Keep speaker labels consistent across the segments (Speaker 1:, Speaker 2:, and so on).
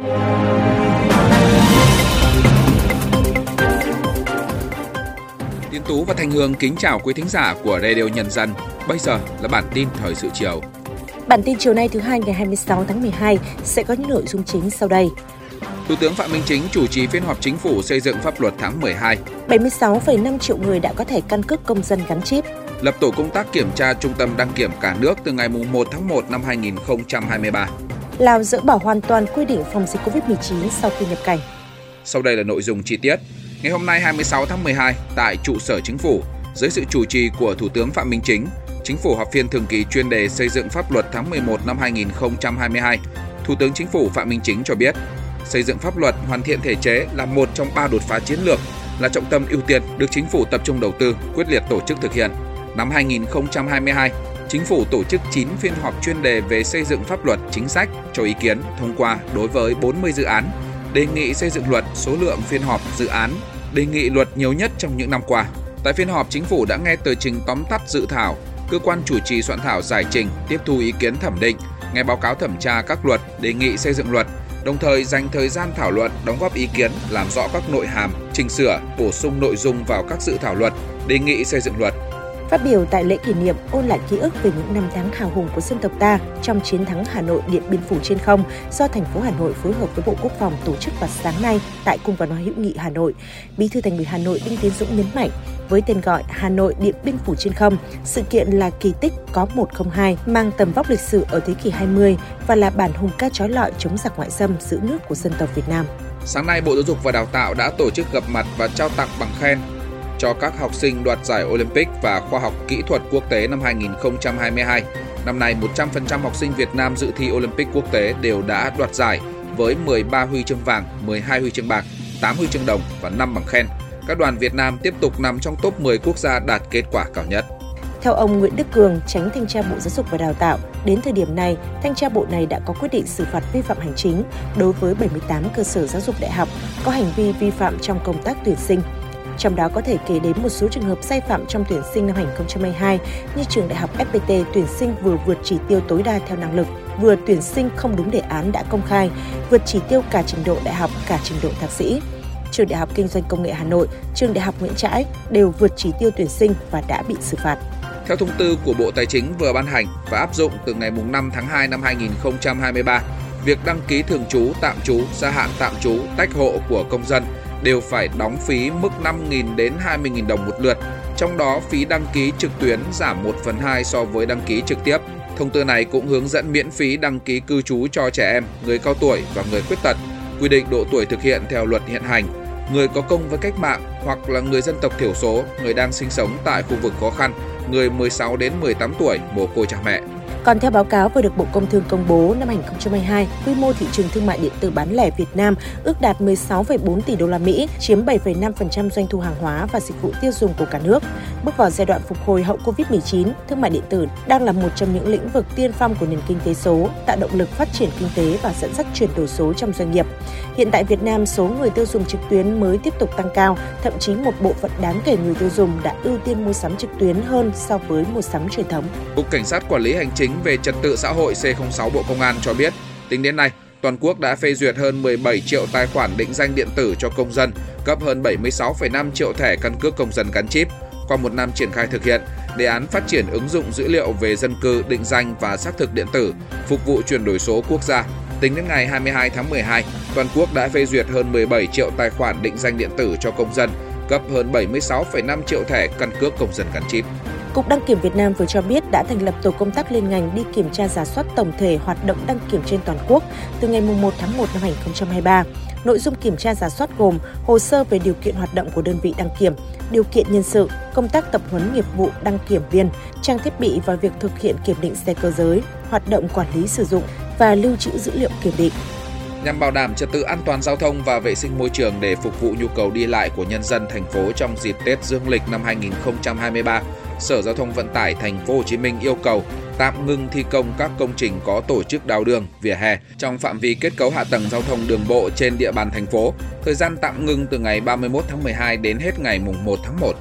Speaker 1: Tiến Tú và Thanh Hương kính chào quý thính giả của Radio Nhân dân. Bây giờ là bản tin thời sự chiều.
Speaker 2: Bản tin chiều nay thứ Hai ngày 26 tháng 12 sẽ có những nội dung chính sau đây.
Speaker 1: Thủ tướng Phạm Minh Chính chủ trì phiên họp chính phủ xây dựng pháp luật tháng 12.
Speaker 2: 76,5 triệu người đã có thẻ căn cước công dân gắn chip.
Speaker 1: Lập tổ công tác kiểm tra trung tâm đăng kiểm cả nước từ ngày 1 tháng 1 năm 2023.
Speaker 2: Lào dỡ bỏ hoàn toàn quy định phòng dịch Covid-19 sau khi nhập cảnh.
Speaker 1: Sau đây là nội dung chi tiết. Ngày hôm nay 26 tháng 12, tại trụ sở Chính phủ, dưới sự chủ trì của Thủ tướng Phạm Minh Chính, Chính phủ họp phiên thường kỳ chuyên đề xây dựng pháp luật tháng 11 năm 2022. Thủ tướng Chính phủ Phạm Minh Chính cho biết, xây dựng pháp luật hoàn thiện thể chế là một trong 3 đột phá chiến lược, là trọng tâm ưu tiên được Chính phủ tập trung đầu tư, quyết liệt tổ chức thực hiện. Năm 2022, Chính phủ tổ chức 9 phiên họp chuyên đề về xây dựng pháp luật, chính sách, cho ý kiến, thông qua đối với 40 dự án, đề nghị xây dựng luật, số lượng phiên họp, dự án, đề nghị luật nhiều nhất trong những năm qua. Tại phiên họp, Chính phủ đã nghe tờ trình tóm tắt dự thảo, cơ quan chủ trì soạn thảo giải trình, tiếp thu ý kiến thẩm định, nghe báo cáo thẩm tra các luật, đề nghị xây dựng luật, đồng thời dành thời gian thảo luận, đóng góp ý kiến, làm rõ các nội hàm, chỉnh sửa, bổ sung nội dung vào các dự thảo luật, đề nghị xây dựng luật.
Speaker 2: Phát biểu tại lễ kỷ niệm ôn lại ký ức về những năm tháng hào hùng của dân tộc ta trong chiến thắng Hà Nội Điện Biên Phủ trên không do thành phố Hà Nội phối hợp với Bộ Quốc phòng tổ chức vào sáng nay tại Cung văn hóa hữu nghị Hà Nội, Bí thư Thành ủy Hà Nội Đinh Tiến Dũng nhấn mạnh, với tên gọi Hà Nội Điện Biên Phủ trên không, sự kiện là kỳ tích có 102, mang tầm vóc lịch sử ở thế kỷ 20 và là bản hùng ca chói lọi chống giặc ngoại xâm giữ nước của dân tộc Việt Nam.
Speaker 1: Sáng nay, Bộ Giáo dục và Đào tạo đã tổ chức gặp mặt và trao tặng bằng khen cho các học sinh đoạt giải Olympic và khoa học kỹ thuật quốc tế năm 2022. Năm nay, 100% học sinh Việt Nam dự thi Olympic quốc tế đều đã đoạt giải với 13 huy chương vàng, 12 huy chương bạc, 8 huy chương đồng và 5 bằng khen. Các đoàn Việt Nam tiếp tục nằm trong top 10 quốc gia đạt kết quả cao nhất.
Speaker 2: Theo ông Nguyễn Đức Cường, Chánh Thanh tra Bộ Giáo dục và Đào tạo, đến thời điểm này, Thanh tra Bộ này đã có quyết định xử phạt vi phạm hành chính đối với 78 cơ sở giáo dục đại học có hành vi vi phạm trong công tác tuyển sinh. Trong đó có thể kể đến một số trường hợp sai phạm trong tuyển sinh năm 2022 như trường đại học FPT tuyển sinh vừa vượt chỉ tiêu tối đa theo năng lực, vừa tuyển sinh không đúng đề án đã công khai, vượt chỉ tiêu cả trình độ đại học, cả trình độ thạc sĩ. Trường Đại học Kinh doanh Công nghệ Hà Nội, trường Đại học Nguyễn Trãi đều vượt chỉ tiêu tuyển sinh và đã bị xử phạt.
Speaker 1: Theo thông tư của Bộ Tài chính vừa ban hành và áp dụng từ ngày 5 tháng 2 năm 2023, việc đăng ký thường trú, tạm trú, gia hạn tạm trú, tách hộ của công dân đều phải đóng phí mức 5.000 đến 20.000 đồng một lượt, trong đó phí đăng ký trực tuyến giảm 1/2 so với đăng ký trực tiếp. Thông tư này cũng hướng dẫn miễn phí đăng ký cư trú cho trẻ em, người cao tuổi và người khuyết tật, quy định độ tuổi thực hiện theo luật hiện hành, người có công với cách mạng hoặc là người dân tộc thiểu số, người đang sinh sống tại khu vực khó khăn, người 16 đến 18 tuổi, mồ côi cha mẹ.
Speaker 2: Còn theo báo cáo vừa được Bộ Công Thương công bố, năm 2022, quy mô thị trường thương mại điện tử bán lẻ Việt Nam ước đạt 16,4 tỷ đô la Mỹ, chiếm 7,5% doanh thu hàng hóa và dịch vụ tiêu dùng của cả nước. Bước vào giai đoạn phục hồi hậu Covid-19, thương mại điện tử đang là một trong những lĩnh vực tiên phong của nền kinh tế số, tạo động lực phát triển kinh tế và dẫn dắt chuyển đổi số trong doanh nghiệp. Hiện tại Việt Nam, số người tiêu dùng trực tuyến mới tiếp tục tăng cao, thậm chí một bộ phận đáng kể người tiêu dùng đã ưu tiên mua sắm trực tuyến hơn so với mua sắm truyền thống.
Speaker 1: Cục Cảnh sát Quản lý Hành chính về Trật tự xã hội C06 Bộ Công an cho biết, tính đến nay, toàn quốc đã phê duyệt hơn 17 triệu tài khoản định danh điện tử cho công dân, cấp hơn 76,5 triệu thẻ căn cước công dân gắn chip. Qua một năm triển khai thực hiện, đề án phát triển ứng dụng dữ liệu về dân cư, định danh và xác thực điện tử, phục vụ chuyển đổi số quốc gia. Tính đến ngày 22 tháng 12, toàn quốc đã phê duyệt hơn 17 triệu tài khoản định danh điện tử cho công dân, cấp hơn 76,5 triệu thẻ căn cước công dân gắn chip.
Speaker 2: Cục Đăng kiểm Việt Nam vừa cho biết đã thành lập tổ công tác liên ngành đi kiểm tra rà soát tổng thể hoạt động đăng kiểm trên toàn quốc từ ngày 1 tháng 1 năm 2023. Nội dung kiểm tra rà soát gồm hồ sơ về điều kiện hoạt động của đơn vị đăng kiểm, điều kiện nhân sự, công tác tập huấn nghiệp vụ đăng kiểm viên, trang thiết bị và việc thực hiện kiểm định xe cơ giới, hoạt động quản lý sử dụng và lưu trữ dữ liệu kiểm định.
Speaker 1: Nhằm bảo đảm trật tự an toàn giao thông và vệ sinh môi trường để phục vụ nhu cầu đi lại của nhân dân thành phố trong dịp Tết Dương lịch năm 2023, Sở Giao thông Vận tải Thành phố Hồ Chí Minh yêu cầu tạm ngừng thi công các công trình có tổ chức đào đường, vỉa hè trong phạm vi kết cấu hạ tầng giao thông đường bộ trên địa bàn thành phố. Thời gian tạm ngừng từ ngày 31 tháng 12 đến hết ngày 1 tháng 1.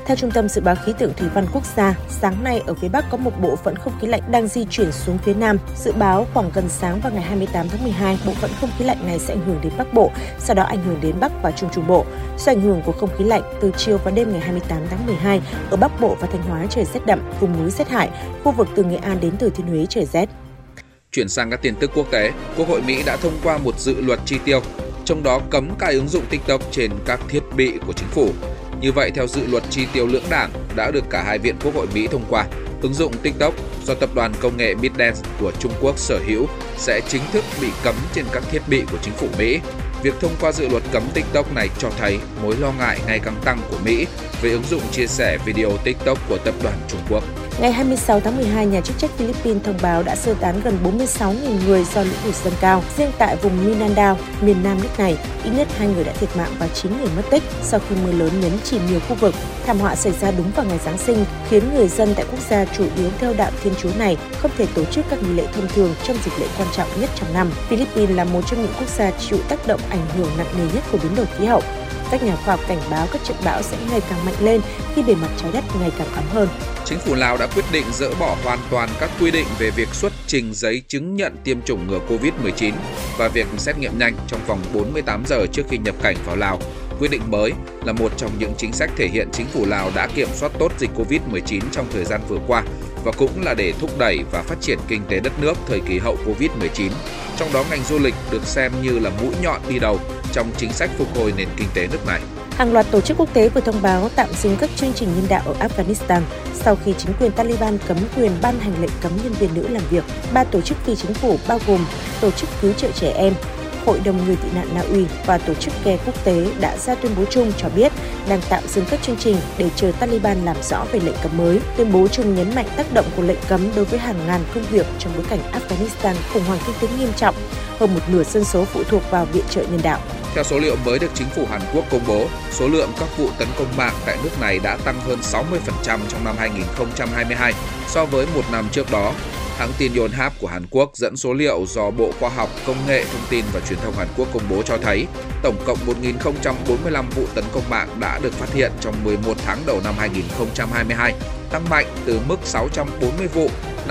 Speaker 2: Theo Trung tâm Dự báo Khí tượng Thủy văn Quốc gia, sáng nay ở phía Bắc có một bộ phận không khí lạnh đang di chuyển xuống phía Nam. Dự báo khoảng gần sáng vào ngày 28 tháng 12, bộ phận không khí lạnh này sẽ ảnh hưởng đến Bắc Bộ, sau đó ảnh hưởng đến Bắc và Trung Trung Bộ. Do ảnh hưởng của không khí lạnh, từ chiều và đêm ngày 28 tháng 12, ở Bắc Bộ và Thanh Hóa trời rét đậm, vùng núi rét hại, khu vực từ Nghệ An đến Thừa Thiên Huế trời rét.
Speaker 1: Chuyển sang các tin tức quốc tế, Quốc hội Mỹ đã thông qua một dự luật chi tiêu, trong đó cấm cài ứng dụng TikTok trên các thiết bị của chính phủ. Như vậy, theo dự luật chi tiêu lưỡng đảng đã được cả hai viện Quốc hội Mỹ thông qua, ứng dụng TikTok do tập đoàn công nghệ ByteDance của Trung Quốc sở hữu sẽ chính thức bị cấm trên các thiết bị của chính phủ Mỹ. Việc thông qua dự luật cấm TikTok này cho thấy mối lo ngại ngày càng tăng của Mỹ về ứng dụng chia sẻ video TikTok của tập đoàn Trung Quốc.
Speaker 2: Ngày 26 tháng 12, nhà chức trách Philippines thông báo đã sơ tán gần 46.000 người do lũ lụt dâng cao. Riêng tại vùng Mindanao, miền nam nước này, ít nhất 2 người đã thiệt mạng và 9 người mất tích sau khi mưa lớn nhấn chìm nhiều khu vực. Thảm họa xảy ra đúng vào ngày Giáng sinh, khiến người dân tại quốc gia chủ yếu theo đạo Thiên Chúa này không thể tổ chức các nghi lễ thông thường trong dịp lễ quan trọng nhất trong năm. Philippines là một trong những quốc gia chịu tác động ảnh hưởng nặng nề nhất của biến đổi khí hậu. Các nhà khoa học cảnh báo các trận bão sẽ ngày càng mạnh lên khi bề mặt trái đất ngày càng ấm hơn.
Speaker 1: Chính phủ Lào đã quyết định dỡ bỏ hoàn toàn các quy định về việc xuất trình giấy chứng nhận tiêm chủng ngừa Covid-19 và việc xét nghiệm nhanh trong vòng 48 giờ trước khi nhập cảnh vào Lào. Quyết định mới là một trong những chính sách thể hiện chính phủ Lào đã kiểm soát tốt dịch Covid-19 trong thời gian vừa qua và cũng là để thúc đẩy và phát triển kinh tế đất nước thời kỳ hậu Covid-19. Trong đó ngành du lịch được xem như là mũi nhọn đi đầu trong chính sách phục hồi nền kinh tế nước này.
Speaker 2: Hàng loạt tổ chức quốc tế vừa thông báo tạm dừng các chương trình nhân đạo ở Afghanistan sau khi chính quyền Taliban cấm quyền ban hành lệnh cấm nhân viên nữ làm việc. 3 tổ chức phi chính phủ bao gồm Tổ chức Cứu trợ Trẻ Em, Hội đồng Người tị nạn Na Uy và Tổ chức Care Quốc tế đã ra tuyên bố chung cho biết đang tạm dừng các chương trình để chờ Taliban làm rõ về lệnh cấm mới. Tuyên bố chung nhấn mạnh tác động của lệnh cấm đối với hàng ngàn công việc trong bối cảnh Afghanistan khủng hoảng kinh tế nghiêm trọng, hơn một nửa dân số phụ thuộc vào viện trợ nhân đạo.
Speaker 1: Theo số liệu mới được chính phủ Hàn Quốc công bố, số lượng các vụ tấn công mạng tại nước này đã tăng hơn 60% trong năm 2022 so với một năm trước đó. Hãng tin Yonhap của Hàn Quốc dẫn số liệu do Bộ Khoa học, Công nghệ, Thông tin và Truyền thông Hàn Quốc công bố cho thấy tổng cộng 1.045 vụ tấn công mạng đã được phát hiện trong 11 tháng đầu năm 2022, tăng mạnh từ mức 640 vụ năm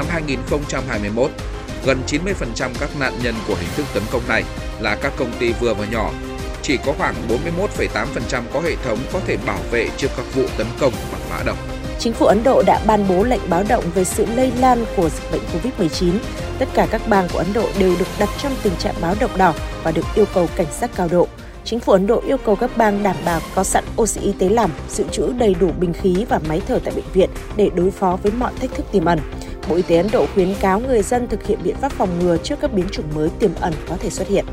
Speaker 1: 2021. Gần 90% các nạn nhân của hình thức tấn công này là các công ty vừa và nhỏ. Chỉ có khoảng 41,8% có hệ thống có thể bảo vệ trước các vụ tấn công bằng mã độc.
Speaker 2: Chính phủ Ấn Độ đã ban bố lệnh báo động về sự lây lan của dịch bệnh Covid-19. Tất cả các bang của Ấn Độ đều được đặt trong tình trạng báo động đỏ và được yêu cầu cảnh giác cao độ. Chính phủ Ấn Độ yêu cầu các bang đảm bảo có sẵn oxy y tế lỏng, dự trữ đầy đủ bình khí và máy thở tại bệnh viện để đối phó với mọi thách thức tiềm ẩn. Bộ Y tế Ấn Độ khuyến cáo người dân thực hiện biện pháp phòng ngừa trước các biến chủng mới tiềm ẩn có thể xuất hiện.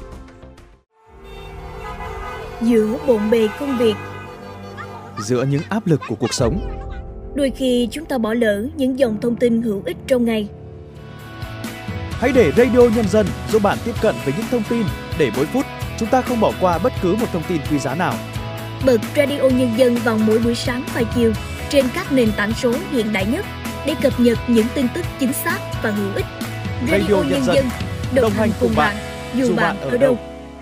Speaker 3: Giữa bộn bề công việc,
Speaker 4: giữa những áp lực của cuộc sống,
Speaker 3: đôi khi chúng ta bỏ lỡ những dòng thông tin hữu ích trong ngày.
Speaker 4: Hãy để Radio Nhân dân giúp bạn tiếp cận với những thông tin để mỗi phút chúng ta không bỏ qua bất cứ một thông tin quý giá nào.
Speaker 3: Bật Radio Nhân dân vào mỗi buổi sáng và chiều trên các nền tảng số hiện đại nhất để cập nhật những tin tức chính xác và hữu ích. Radio Nhân dân đồng hành cùng bạn dù bạn ở đâu.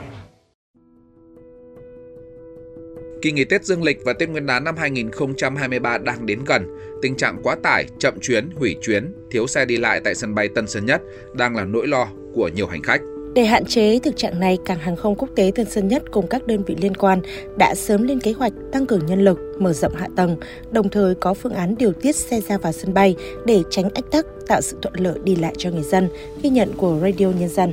Speaker 1: Kỳ nghỉ Tết Dương lịch và Tết Nguyên đán năm 2023 đang đến gần. Tình trạng quá tải, chậm chuyến, hủy chuyến, thiếu xe đi lại tại sân bay Tân Sơn Nhất đang là nỗi lo của nhiều hành khách.
Speaker 2: Để hạn chế thực trạng này, Cảng hàng không quốc tế Tân Sơn Nhất cùng các đơn vị liên quan đã sớm lên kế hoạch tăng cường nhân lực, mở rộng hạ tầng, đồng thời có phương án điều tiết xe ra vào sân bay để tránh ách tắc, tạo sự thuận lợi đi lại cho người dân. Ghi nhận của Radio Nhân dân.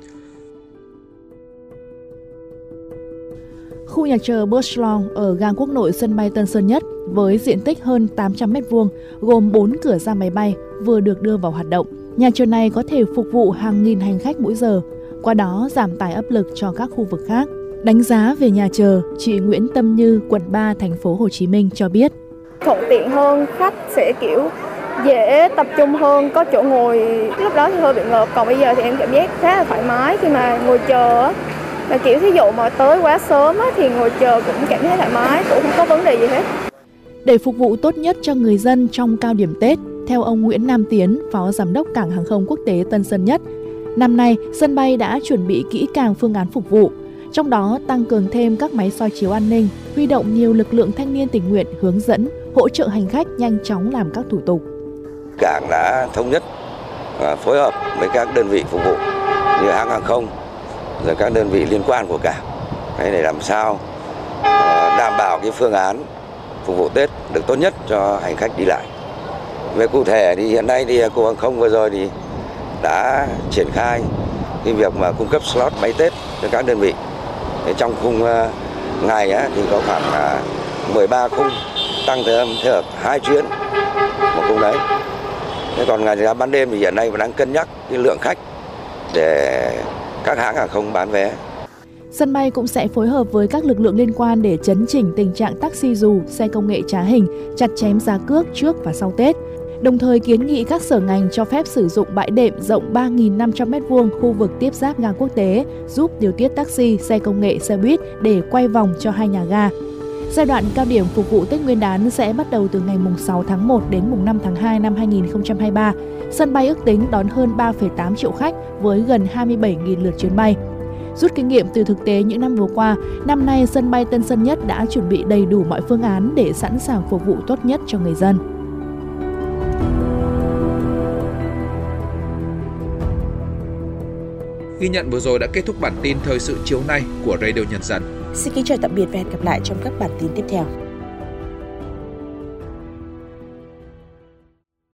Speaker 5: Khu nhà chờ Bush Lawn ở ga quốc nội sân bay Tân Sơn Nhất với diện tích hơn 800 m2, gồm 4 cửa ra máy bay vừa được đưa vào hoạt động. Nhà chờ này có thể phục vụ hàng nghìn hành khách mỗi giờ, qua đó giảm tải áp lực cho các khu vực khác. Đánh giá về nhà chờ, chị Nguyễn Tâm Như, quận 3, thành phố Hồ Chí Minh cho biết.
Speaker 6: Thuận tiện hơn, khách sẽ kiểu dễ tập trung hơn, có chỗ ngồi. Lúc đó thì hơi bị ngợp, còn bây giờ thì em cảm giác khá là thoải mái khi mà ngồi chờ. Mà kiểu thí dụ mà tới quá sớm thì ngồi chờ cũng cảm thấy thoải mái, cũng không có vấn đề gì hết.
Speaker 5: Để phục vụ tốt nhất cho người dân trong cao điểm Tết, theo ông Nguyễn Nam Tiến, Phó Giám đốc Cảng hàng không quốc tế Tân Sơn Nhất, năm nay sân bay đã chuẩn bị kỹ càng phương án phục vụ, trong đó tăng cường thêm các máy soi chiếu an ninh, huy động nhiều lực lượng thanh niên tình nguyện hướng dẫn, hỗ trợ hành khách nhanh chóng làm các thủ tục.
Speaker 7: Cảng đã thống nhất phối hợp với các đơn vị phục vụ như hãng hàng không, rồi các đơn vị liên quan của cảng để làm sao đảm bảo cái phương án phục vụ Tết được tốt nhất cho hành khách đi lại. Về cụ thể thì hiện nay thì cục hàng không vừa rồi thì đã triển khai cái việc mà cung cấp slot bay Tết cho các đơn vị. Trong khung ngày thì có khoảng 13 khung tăng thêm 2 chuyến một khung đấy. Thế còn ngày ra ban đêm thì hiện nay vẫn đang cân nhắc cái lượng khách để các hãng hàng không bán vé.
Speaker 5: Sân bay cũng sẽ phối hợp với các lực lượng liên quan để chấn chỉnh tình trạng taxi dù, xe công nghệ trá hình, chặt chém giá cước trước và sau Tết. Đồng thời kiến nghị các sở ngành cho phép sử dụng bãi đệm rộng 3.500 m2 khu vực tiếp giáp ga quốc tế, giúp điều tiết taxi, xe công nghệ, xe buýt để quay vòng cho hai nhà ga. Giai đoạn cao điểm phục vụ Tết Nguyên đán sẽ bắt đầu từ ngày 6 tháng 1 đến 5 tháng 2 năm 2023. Sân bay ước tính đón hơn 3,8 triệu khách với gần 27.000 lượt chuyến bay. Rút kinh nghiệm từ thực tế những năm vừa qua, năm nay sân bay Tân Sơn Nhất đã chuẩn bị đầy đủ mọi phương án để sẵn sàng phục vụ tốt nhất cho người dân.
Speaker 1: Ghi nhận vừa rồi đã kết thúc bản tin thời sự chiều nay của Radio Nhân dân.
Speaker 2: Xin kính chào tạm biệt và hẹn gặp lại trong các bản tin tiếp theo.